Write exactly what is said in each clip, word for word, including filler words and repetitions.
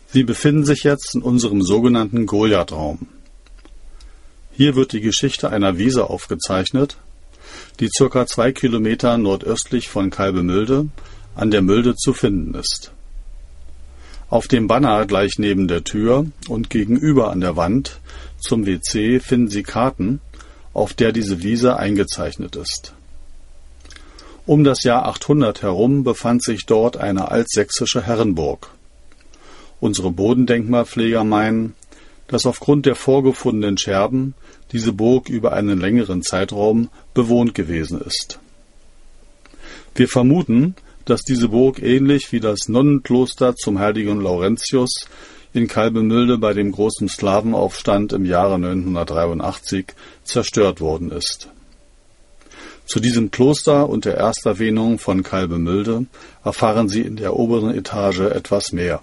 Sie befinden sich jetzt in unserem sogenannten Goliath-Raum. Hier wird die Geschichte einer Wiese aufgezeichnet, die circa zwei Kilometer nordöstlich von Kalbemülde an der Mülde zu finden ist. Auf dem Banner gleich neben der Tür und gegenüber an der Wand zum W C finden Sie Karten, auf der diese Wiese eingezeichnet ist. Um das Jahr achthundert herum befand sich dort eine altsächsische Herrenburg. Unsere Bodendenkmalpfleger meinen, dass aufgrund der vorgefundenen Scherben diese Burg über einen längeren Zeitraum bewohnt gewesen ist. Wir vermuten, dass diese Burg ähnlich wie das Nonnenkloster zum heiligen Laurentius in Kalbemülde bei dem großen Slawenaufstand im Jahre neunzehnhundertdreiundachtzig zerstört worden ist. Zu diesem Kloster und der Ersterwähnung von Kalbemülde erfahren Sie in der oberen Etage etwas mehr.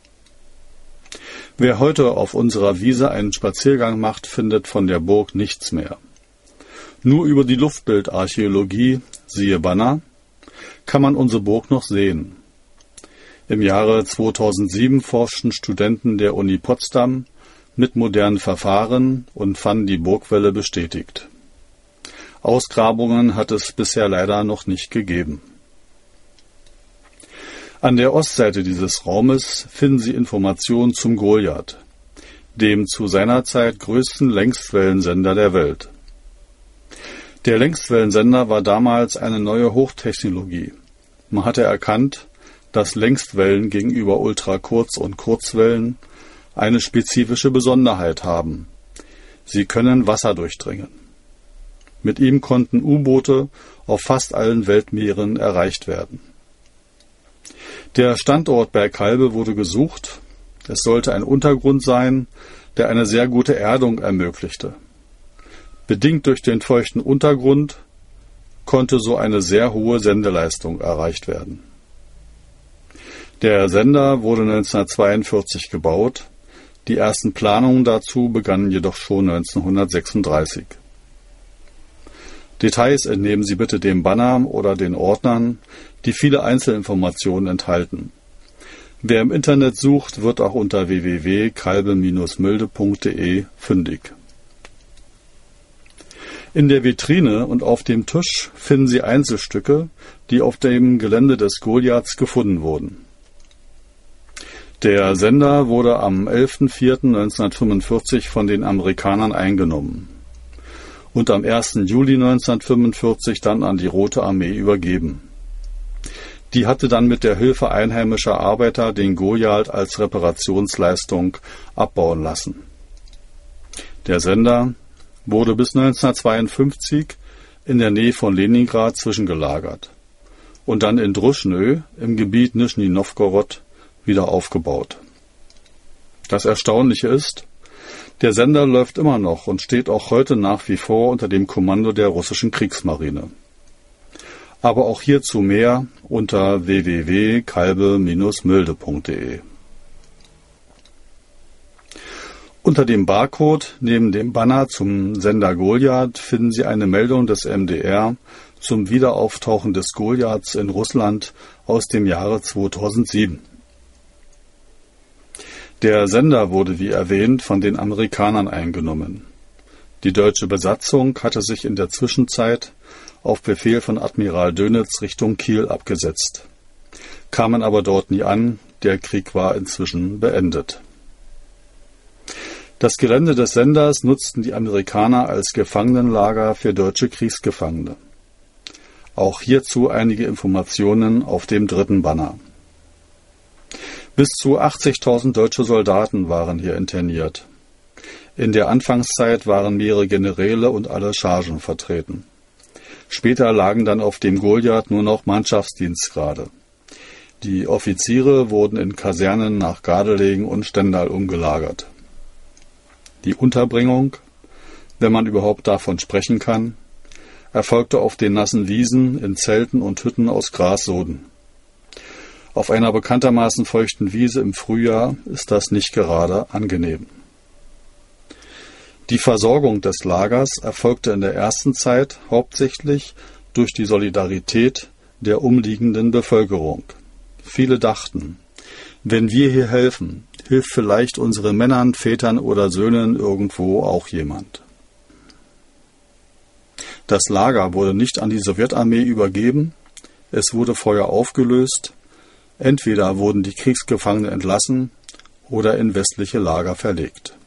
Wer heute auf unserer Wiese einen Spaziergang macht, findet von der Burg nichts mehr. Nur über die Luftbildarchäologie, siehe Banner, kann man unsere Burg noch sehen. Im Jahre zweitausendsieben forschten Studenten der Uni Potsdam mit modernen Verfahren und fanden die Burgwälle bestätigt. Ausgrabungen hat es bisher leider noch nicht gegeben. An der Ostseite dieses Raumes finden Sie Informationen zum Goliath, dem zu seiner Zeit größten Längstwellensender der Welt. Der Längstwellensender war damals eine neue Hochtechnologie. Man hatte erkannt, dass Längstwellen gegenüber Ultrakurz- und Kurzwellen eine spezifische Besonderheit haben. Sie können Wasser durchdringen. Mit ihm konnten U-Boote auf fast allen Weltmeeren erreicht werden. Der Standort Bergkalbe wurde gesucht. Es sollte ein Untergrund sein, der eine sehr gute Erdung ermöglichte. Bedingt durch den feuchten Untergrund konnte so eine sehr hohe Sendeleistung erreicht werden. Der Sender wurde neunzehnhundertzweiundvierzig gebaut. Die ersten Planungen dazu begannen jedoch schon neunzehnhundertsechsunddreißig. Details entnehmen Sie bitte dem Banner oder den Ordnern, die viele Einzelinformationen enthalten. Wer im Internet sucht, wird auch unter w w w punkt kalbe Bindestrich mülde punkt de fündig. In der Vitrine und auf dem Tisch finden Sie Einzelstücke, die auf dem Gelände des Goliaths gefunden wurden. Der Sender wurde am elften vierten neunzehnhundertfünfundvierzig von den Amerikanern eingenommen und am ersten Juli neunzehnhundertfünfundvierzig dann an die Rote Armee übergeben. Die hatte dann mit der Hilfe einheimischer Arbeiter den Goliath als Reparationsleistung abbauen lassen. Der Sender wurde bis neunzehnhundertzweiundfünfzig in der Nähe von Leningrad zwischengelagert und dann in Druschnö im Gebiet Nischni Nowgorod wieder aufgebaut. Das Erstaunliche ist, der Sender läuft immer noch und steht auch heute nach wie vor unter dem Kommando der russischen Kriegsmarine. Aber auch hierzu mehr unter w w w punkt kalbe Bindestrich mülde punkt de. Unter dem Barcode neben dem Banner zum Sender Goliath finden Sie eine Meldung des M D R zum Wiederauftauchen des Goliaths in Russland aus dem Jahre zweitausendsieben. Der Sender wurde, wie erwähnt, von den Amerikanern eingenommen. Die deutsche Besatzung hatte sich in der Zwischenzeit auf Befehl von Admiral Dönitz Richtung Kiel abgesetzt, kamen aber dort nie an, der Krieg war inzwischen beendet. Das Gelände des Senders nutzten die Amerikaner als Gefangenenlager für deutsche Kriegsgefangene. Auch hierzu einige Informationen auf dem dritten Banner. Bis zu achtzigtausend deutsche Soldaten waren hier interniert. In der Anfangszeit waren mehrere Generäle und alle Chargen vertreten. Später lagen dann auf dem Goliath nur noch Mannschaftsdienstgrade. Die Offiziere wurden in Kasernen nach Gardelegen und Stendal umgelagert. Die Unterbringung, wenn man überhaupt davon sprechen kann, erfolgte auf den nassen Wiesen in Zelten und Hütten aus Grassoden. Auf einer bekanntermaßen feuchten Wiese im Frühjahr ist das nicht gerade angenehm. Die Versorgung des Lagers erfolgte in der ersten Zeit hauptsächlich durch die Solidarität der umliegenden Bevölkerung. Viele dachten, wenn wir hier helfen, hilft vielleicht unseren Männern, Vätern oder Söhnen irgendwo auch jemand. Das Lager wurde nicht an die Sowjetarmee übergeben, es wurde vorher aufgelöst, entweder wurden die Kriegsgefangenen entlassen oder in westliche Lager verlegt.